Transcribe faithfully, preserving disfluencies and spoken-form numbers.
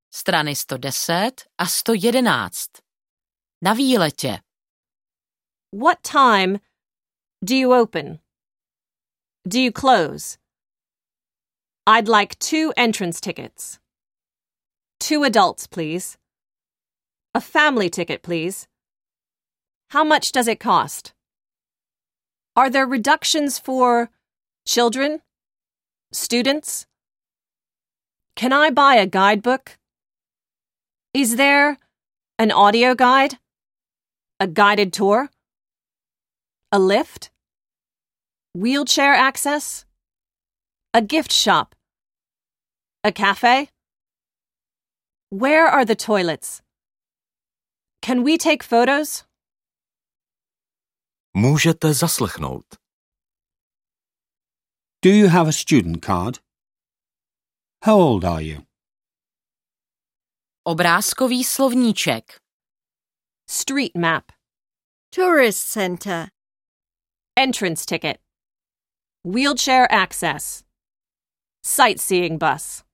strany sto deset a sto jedenáct. Na výletě. What time do you open? Do you close? I'd like two entrance tickets. Two adults, please. A family ticket, please. How much does it cost? Are there reductions for children? Students? Can I buy a guidebook? Is there an audio guide? A guided tour? A lift? Wheelchair access? A gift shop? A cafe? Where are the toilets? Can we take photos? Můžete zaslechnout. Do you have a student card? How old are you? Obrázkový slovníček. Street map. Tourist center. Entrance ticket. Wheelchair access. Sightseeing bus.